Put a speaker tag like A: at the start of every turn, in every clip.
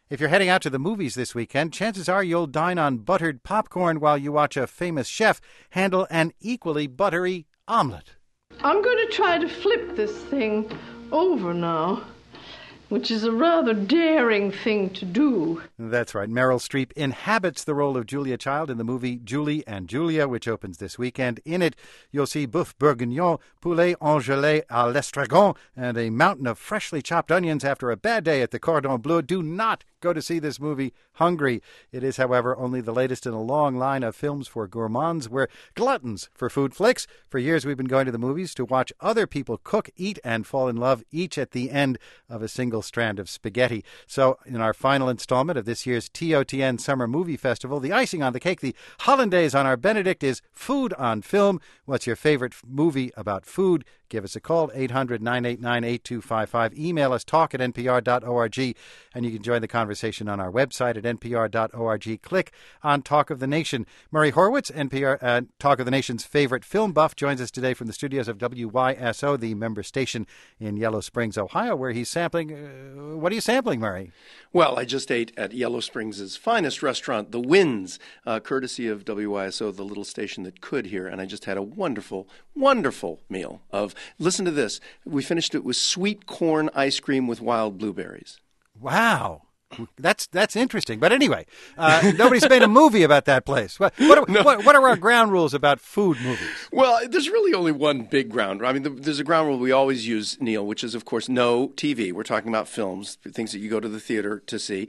A: If you're heading out to the movies this weekend, chances are you'll dine on buttered popcorn while you watch a famous chef handle an equally buttery omelet.
B: I'm going to try to flip this thing over now, which is a rather daring thing to do.
A: That's right. Meryl Streep inhabits the role of Julia Child in the movie Julie and Julia, which opens this weekend. In it, you'll see boeuf bourguignon, poulet engelé à l'estragon, and a mountain of freshly chopped onions after a bad day at the Cordon Bleu. Do not go to see this movie hungry. It is, however, only the latest in a long line of films for gourmands. We're gluttons for food flicks. For years, we've been going to the movies to watch other people cook, eat, and fall in love, each at the end of a single strand of spaghetti. So, in our final installment of this year's TOTN Summer Movie Festival, the icing on the cake, the hollandaise on our Benedict, is food on film. What's your favorite movie about food? Give us a call, 800-989-8255. Email us, talk@npr.org, and you can join the conversation on our website at npr.org. Click on Talk of the Nation. Murray Horwitz, NPR Talk of the Nation's favorite film buff, joins us today from the studios of WYSO, the member station in Yellow Springs, Ohio, where he's sampling. What are you sampling, Murray?
C: Well, I just ate at Yellow Springs' finest restaurant, The Winds, courtesy of WYSO, the little station that could here, and I just had a wonderful, wonderful meal of, listen to this, we finished it with sweet corn ice cream with wild blueberries.
A: Wow. That's interesting. But anyway, nobody's made a movie about that place. What are our ground rules about food movies?
C: Well, there's really only one big ground. I mean, there's a ground rule we always use, Neil, which is, of course, no TV. We're talking about films, things that you go to the theater to see.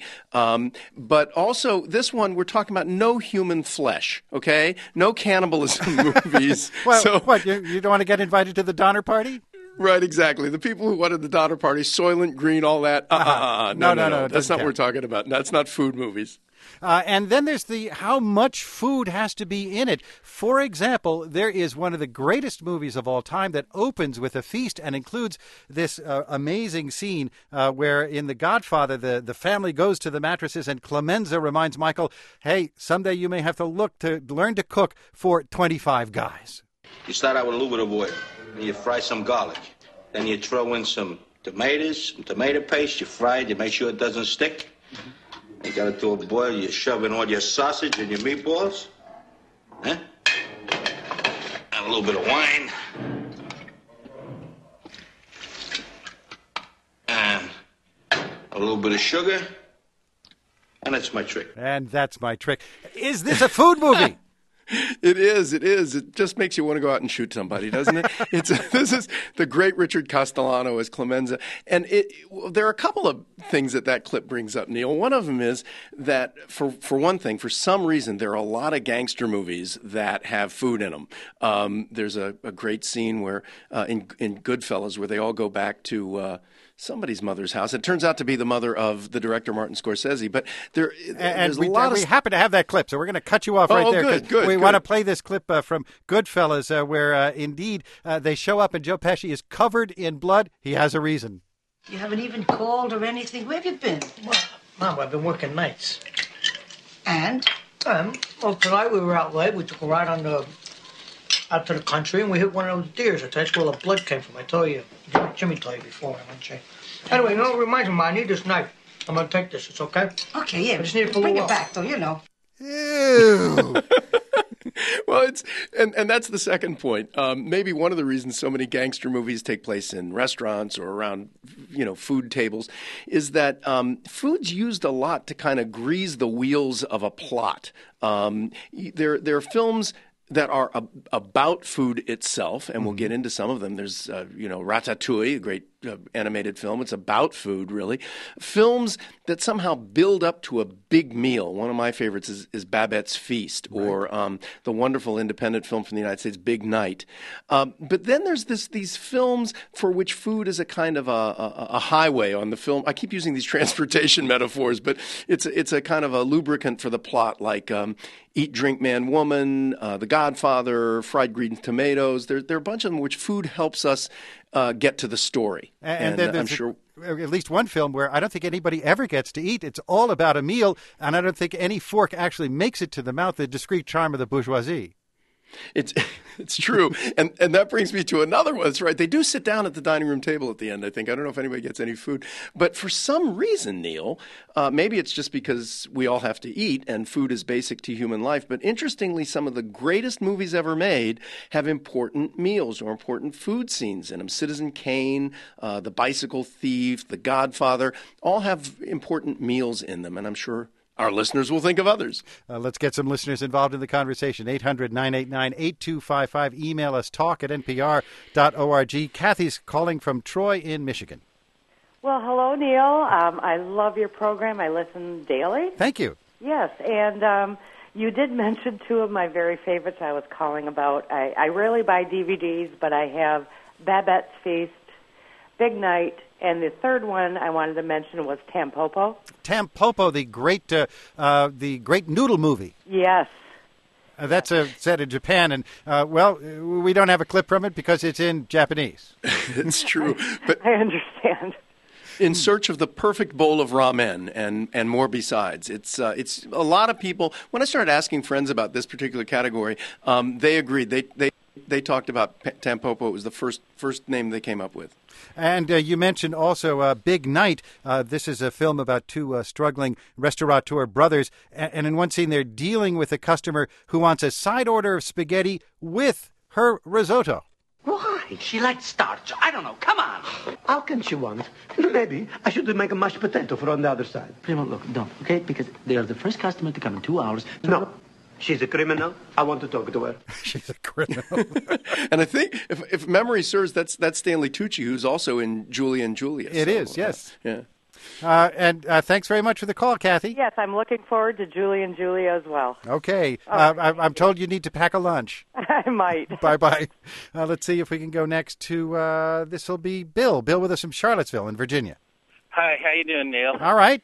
C: But also, this one, we're talking about no human flesh, okay? No cannibalism movies.
A: Well, so, what, you don't want to get invited to the Donner Party?
C: Right, exactly. The people who wanted the Donner Party, Soylent Green, all that. No. That's not what we're talking about. That's not food movies.
A: And then there's the how much food has to be in it. For example, there is one of the greatest movies of all time that opens with a feast and includes this amazing scene where in The Godfather, the family goes to the mattresses and Clemenza reminds Michael, hey, someday you may have to learn to cook for 25 guys.
D: You start out with a little bit of oil. Then you fry some garlic. Then you throw in some tomatoes, some tomato paste. You fry it. You make sure it doesn't stick. You got it to a boil. You shove in all your sausage and your meatballs. And a little bit of wine. And a little bit of sugar. And that's my trick.
A: And that's my trick. Is this a food movie?
C: It is. It just makes you want to go out and shoot somebody, doesn't it? This is the great Richard Castellano as Clemenza. And there are a couple of things that clip brings up, Neil. One of them is that, for one thing, for some reason, there are a lot of gangster movies that have food in them. There's a great scene where in Goodfellas where they all go back to somebody's mother's house. It turns out to be the mother of the director Martin Scorsese. But there's a lot of...
A: We happen to have that clip, so we're going to cut you off right there.
C: Good.
A: We want to play this clip from Goodfellas where, indeed, they show up and Joe Pesci is covered in blood. He has a reason.
E: You haven't even called or anything. Where have you been?
F: Well, Mom, I've been working nights.
E: And?
F: Well, tonight we were out late. We took a ride out to the country, and we hit one of those deers. That's where the blood came from. I told you. Jimmy told you before. Anyway, it reminds me, Ma, I need this knife. I'm going to take this. It's okay?
E: Okay, yeah.
F: I just need it for
E: Bring it back, though, you know.
A: Ew.
C: Well, and that's the second point. Maybe one of the reasons so many gangster movies take place in restaurants or around, food tables is that food's used a lot to kind of grease the wheels of a plot. There are films that are about food itself, and we'll get into some of them. There's, Ratatouille, a great animated film. It's about food, really. Films that somehow build up to a big meal. One of my favorites is Babette's Feast, or the wonderful independent film from the United States, Big Night. But then there's these films for which food is a kind of a highway on the film. I keep using these transportation metaphors, but it's a kind of a lubricant for the plot, like Eat, Drink, Man, Woman, The Godfather, Fried Green Tomatoes. There are a bunch of them which food helps us get to the story.
A: And then there's at least one film where I don't think anybody ever gets to eat. It's all about a meal, and I don't think any fork actually makes it to the mouth, The Discreet Charm of the Bourgeoisie.
C: It's it's true, and that brings me to another one. That's right. They do sit down at the dining room table at the end. I think I don't know if anybody gets any food, but for some reason, Neil, maybe it's just because we all have to eat, and food is basic to human life. But interestingly, some of the greatest movies ever made have important meals or important food scenes in them. Citizen Kane, The Bicycle Thief, The Godfather, all have important meals in them, and I'm sure our listeners will think of others.
A: Let's get some listeners involved in the conversation. 800-989-8255. Email us talk@npr.org. Kathy's calling from Troy in Michigan.
G: Well, hello, Neil. I love your program. I listen daily.
A: Thank you.
G: Yes, and you did mention two of my very favorites I was calling about. I rarely buy DVDs, but I have Babette's Feast, Big Night, and the third one I wanted to mention was Tampopo.
A: Tampopo, the great noodle movie.
G: Yes.
A: That's set in Japan, and we don't have a clip from it because it's in Japanese.
C: It's true, but
G: I understand.
C: In search of the perfect bowl of ramen and more besides. It's a lot of people. When I started asking friends about this particular category, they agreed. They talked about Tampopo. It was the first name they came up with.
A: And you mentioned also Big Night. This is a film about two struggling restaurateur brothers. And in one scene, they're dealing with a customer who wants a side order of spaghetti with her risotto.
H: Why? She likes starch. I don't know. Come on.
I: How can she want? Maybe I should make a mashed potato for on the other side.
H: Primo, look, don't, okay? Because they are the first customer to come in 2 hours.
I: No. She's a criminal. I want to talk to her.
A: She's a criminal.
C: And I think, if memory serves, that's Stanley Tucci, who's also in Julie and Julia.
A: It is, yes.
C: Yeah.
A: And thanks very much for the call, Kathy.
G: Yes, I'm looking forward to Julie and Julia as well.
A: Okay. I'm told you need to pack a lunch.
G: I might.
A: Bye-bye. Let's see if we can go next to, this will be Bill. Bill with us from Charlottesville in Virginia.
J: Hi, how you doing, Neil?
A: All right.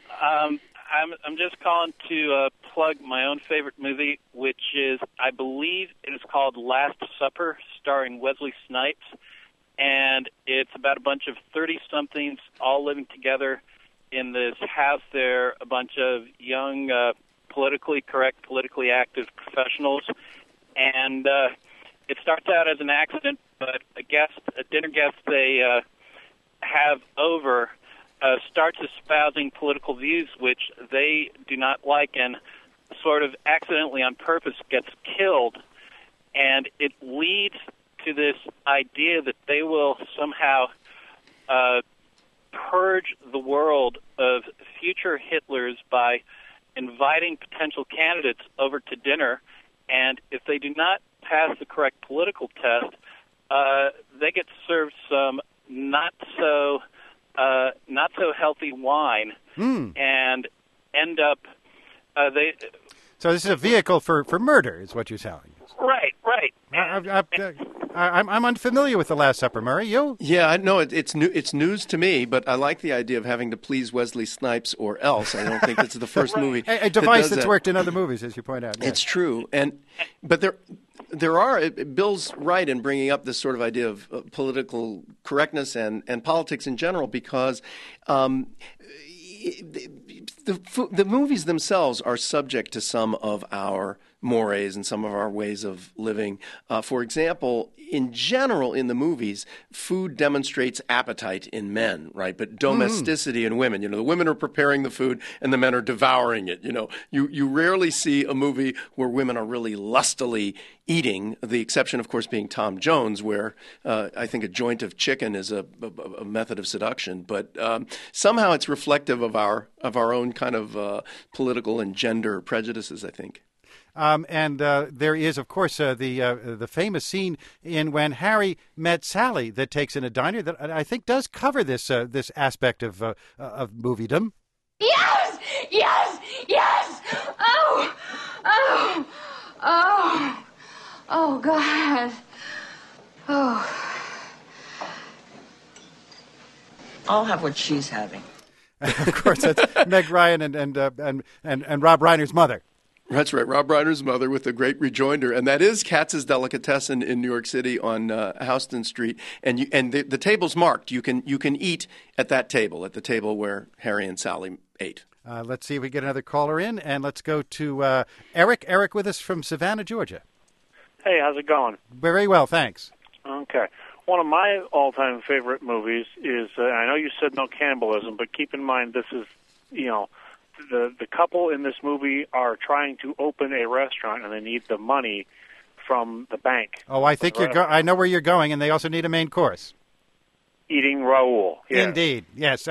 J: I'm just calling to plug my own favorite movie, which is, I believe it is called Last Supper, starring Wesley Snipes. And it's about a bunch of 30-somethings all living together in this house. They're a bunch of young, politically correct, politically active professionals. And it starts out as an accident, but a dinner guest they have over starts espousing political views which they do not like and sort of accidentally on purpose gets killed. And it leads to this idea that they will somehow purge the world of future Hitlers by inviting potential candidates over to dinner. And if they do not pass the correct political test, they get served some not so healthy wine and end up
A: So this is a vehicle for murder, is what you're telling us.
J: Right.
A: I'm unfamiliar with The Last Supper, Murray. You?
C: Yeah, I know it's news to me, but I like the idea of having to please Wesley Snipes or else. I don't think it's the first movie.
A: A device that's worked in other movies, as you point out.
C: It's true, but there are. Bill's right in bringing up this sort of idea of political correctness and politics in general, because the movies themselves are subject to some of our mores and some of our ways of living. For example, in general, in the movies, food demonstrates appetite in men, right? But domesticity in women. The women are preparing the food and the men are devouring it. You rarely see a movie where women are really lustily eating, the exception, of course, being Tom Jones, where I think a joint of chicken is a method of seduction. But somehow it's reflective of our own kind of political and gender prejudices, I think.
A: And there is, of course, the famous scene in When Harry Met Sally that takes in a diner that I think does cover this aspect of moviedom.
K: Yes! Oh, God. Oh.
E: I'll have what she's having.
A: Of course, that's Meg Ryan and Rob Reiner's mother.
C: That's right, Rob Reiner's mother with a great rejoinder, and that is Katz's Delicatessen in New York City on Houston Street, and the table's marked. You can eat at that table, at the table where Harry and Sally ate.
A: Let's see if we get another caller in, and let's go to Eric. Eric with us from Savannah, Georgia.
L: Hey, how's it going?
A: Very well, thanks.
L: Okay. One of my all-time favorite movies is, I know you said no cannibalism, but keep in mind this is, the couple in this movie are trying to open a restaurant and they need the money from the bank.
A: Oh, I think I know where you're going, and they also need a main course.
L: Eating Raoul. Yeah.
A: Indeed, yes.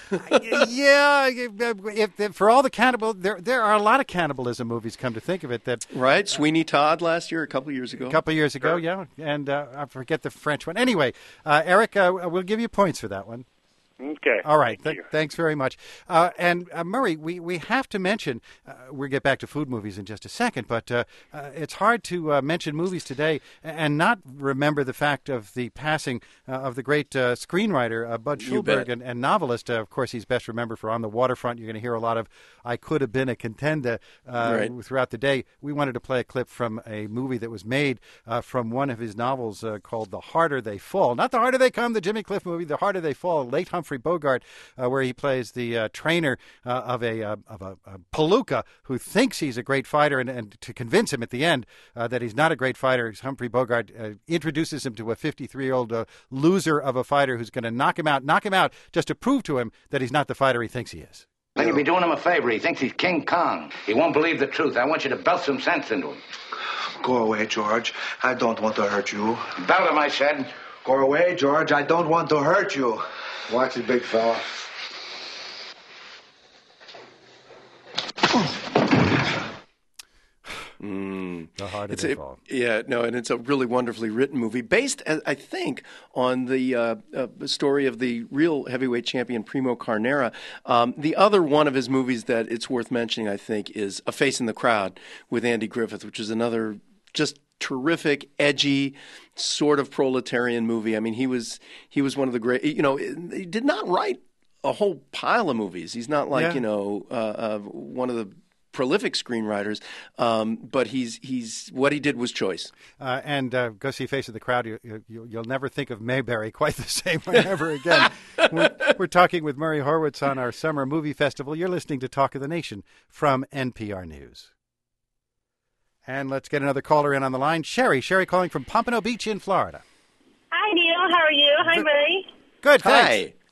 A: If for all the cannibal, there are a lot of cannibalism movies. Come to think of it, that
C: right. Sweeney Todd last year, a couple of years ago.
A: Sure. Yeah, and I forget the French one. Anyway, Eric, we'll give you points for that one.
L: Okay.
A: All right. Thanks very much. And Murray, we have to mention, we'll get back to food movies in just a second, but it's hard to mention movies today and not remember the fact of the passing of the great screenwriter, Bud Schulberg, and novelist. Of course, he's best remembered for On the Waterfront. You're going to hear a lot of I Could Have Been a Contender throughout the day. We wanted to play a clip from a movie that was made from one of his novels called The Harder They Fall. Not The Harder They Come, the Jimmy Cliff movie, The Harder They Fall, late Humphrey Bogart, where he plays the trainer of a palooka who thinks he's a great fighter, and to convince him at the end that he's not a great fighter, Humphrey Bogart introduces him to a 53-year-old loser of a fighter who's going to knock him out just to prove to him that he's not the fighter he thinks he is.
M: Then you'll be doing him a favor. He thinks he's King Kong. He won't believe the truth. I want you to belt some sense into him.
N: Go away, George. I don't want to hurt you.
M: Belt him, I said.
N: Go away, George. I don't want to hurt you. Watch it, big fella.
A: The Harder They Fall.
C: And it's a really wonderfully written movie based, I think, on the story of the real heavyweight champion Primo Carnera. The other one of his movies that it's worth mentioning, I think, is A Face in the Crowd with Andy Griffith, which is another just terrific, edgy, sort of proletarian movie. I mean, he was one of the great. He did not write a whole pile of movies. He's not like one of the prolific screenwriters, but he's what he did was choice.
A: And go see Face of the Crowd. You'll never think of Mayberry quite the same way ever again. We're talking with Murray Horwitz on our summer movie festival. You're listening to Talk of the Nation from NPR News. And let's get another caller in on the line. Sherry calling from Pompano Beach in Florida.
O: Hi, Neil. How are you? Hi, Murray.
A: Good, thanks.
C: Hi.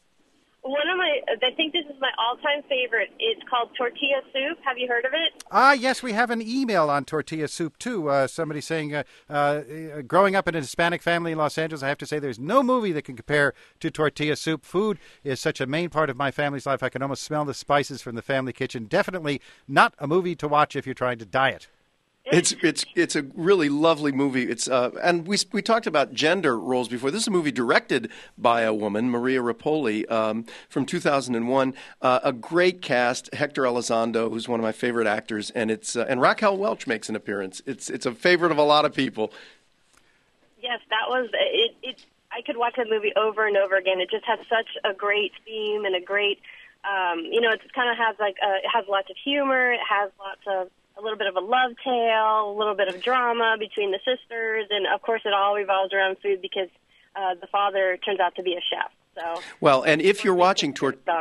O: I think this is my all-time favorite. It's called Tortilla Soup. Have you heard of it?
A: Yes, we have an email on Tortilla Soup, too. Somebody saying, growing up in a Hispanic family in Los Angeles, I have to say there's no movie that can compare to Tortilla Soup. Food is such a main part of my family's life. I can almost smell the spices from the family kitchen. Definitely not a movie to watch if you're trying to diet.
C: It's a really lovely movie. It's and we talked about gender roles before. This is a movie directed by a woman, Maria Rapoli, from 2001. A great cast: Hector Elizondo, who's one of my favorite actors, and and Raquel Welch makes an appearance. It's a favorite of a lot of people.
O: Yes, that was it. I could watch that movie over and over again. It just has such a great theme and a great, it kind of has it has lots of humor. It has lots of a little bit of a love tale, a little bit of drama between the sisters, and of course it all revolves around food because the father turns out to be a chef. So
C: well, and if you're watching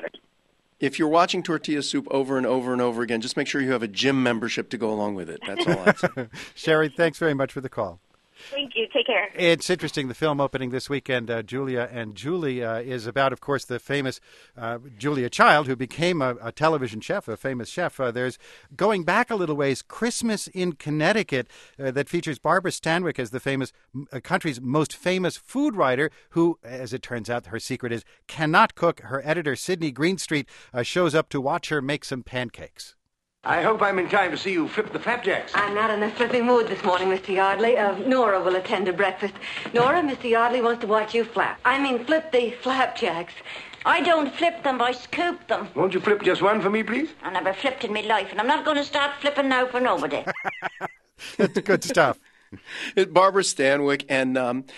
C: Tortilla Soup over and over and over again, just make sure you have a gym membership to go along with it. That's all I'd say.
A: Sherry, thanks very much for the call.
O: Thank you. Take care.
A: It's interesting. The film opening this weekend, Julia and Julie, is about, of course, the famous Julia Child, who became a television chef, a famous chef. There's, going back a little ways, Christmas in Connecticut that features Barbara Stanwyck as the famous country's most famous food writer who, as it turns out, her secret is cannot cook. Her editor, Sydney Greenstreet, shows up to watch her make some pancakes.
I: I hope I'm in time to see you flip the flapjacks.
P: I'm not in a flipping mood this morning, Mr. Yardley. Nora will attend to breakfast. Nora, Mr. Yardley wants to watch you flip the flapjacks. I don't flip them, I scoop them.
I: Won't you flip just one for me, please?
P: I never flipped in my life, and I'm not going to start flipping now for nobody.
A: That's good stuff.
C: Barbara Stanwyck and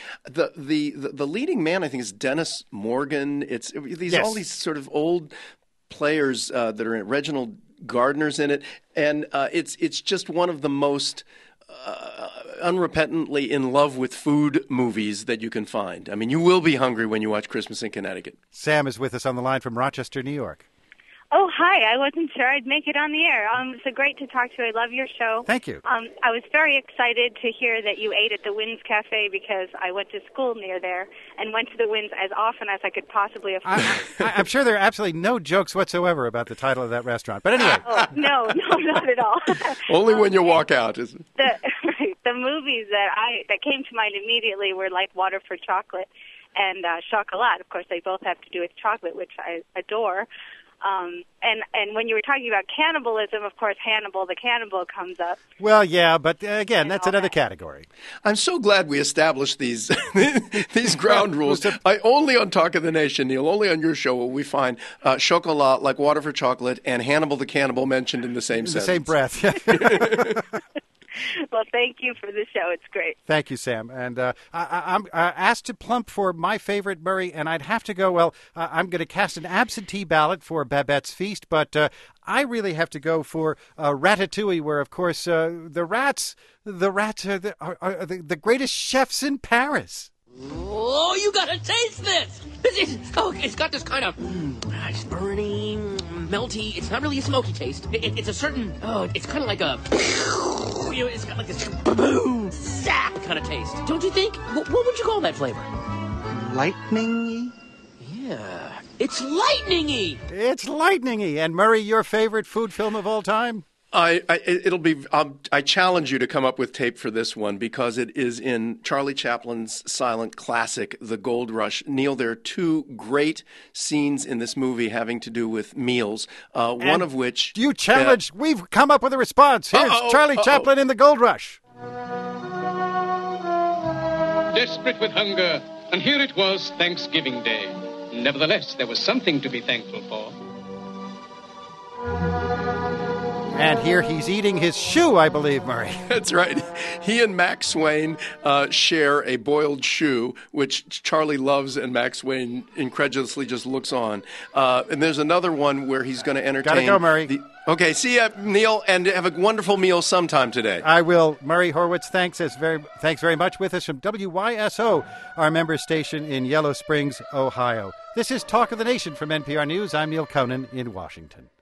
C: the leading man, I think, is Dennis Morgan. It's all these sort of old players that are in it. Reginald Gardner's in it, and it's just one of the most unrepentantly in love with food movies that you can find. I mean, you will be hungry when you watch Christmas in Connecticut.
A: Sam is with us on the line from Rochester, New York.
Q: Oh, hi. I wasn't sure I'd make it on the air. It's so great to talk to you. I love your show.
A: Thank you.
Q: I was very excited to hear that you ate at the Wynn's Cafe because I went to school near there and went to the Wynn's as often as I could possibly afford.
A: I'm sure there are absolutely no jokes whatsoever about the title of that restaurant. But anyway.
Q: No, not at all.
C: Only when you walk out, isn't it?
Q: The movies that came to mind immediately were like Water for Chocolate and Chocolat. Of course, they both have to do with chocolate, which I adore. And when you were talking about cannibalism, of course, Hannibal the Cannibal comes up.
A: Well, yeah, but again, that's another category.
C: I'm so glad we established these these ground rules. Only on Talk of the Nation, Neil, only on your show will we find Chocolat, like Water for Chocolate, and Hannibal the Cannibal mentioned in the same sentence.
A: The same breath.
Q: Well, thank you for the show. It's great.
A: Thank you, Sam. And I'm asked to plump for my favorite, Murray, and I'd have to go, I'm going to cast an absentee ballot for Babette's Feast, but I really have to go for Ratatouille, where, of course, the rats are the greatest chefs in Paris.
R: Oh, you gotta taste this! It's got this kind of it's burny, melty. It's not really a smoky taste. It's a certain, it's kind of like a, it's got like this boom, sap kind of taste. Don't you think? What would you call that flavor?
S: Lightning-y?
R: Yeah, it's lightning-y!
A: It's lightning-y. And Murray, your favorite food film of all time?
C: I challenge you to come up with tape for this one because it is in Charlie Chaplin's silent classic, The Gold Rush. Neil, there are two great scenes in this movie having to do with meals, one of which...
A: You challenge... We've come up with a response. Here's Charlie Chaplin in The Gold Rush.
T: Desperate with hunger, and here it was Thanksgiving Day. Nevertheless, there was something to be thankful for.
A: And here he's eating his shoe, I believe, Murray.
C: That's right. He and Max Swain share a boiled shoe, which Charlie loves, and Max Swain incredulously just looks on. And there's another one where he's going to entertain...
A: Gotta go, Murray.
C: Okay, see ya, Neil, and have a wonderful meal sometime today.
A: I will. Murray Horwitz, thanks very much with us from WYSO, our member station in Yellow Springs, Ohio. This is Talk of the Nation from NPR News. I'm Neil Conan in Washington.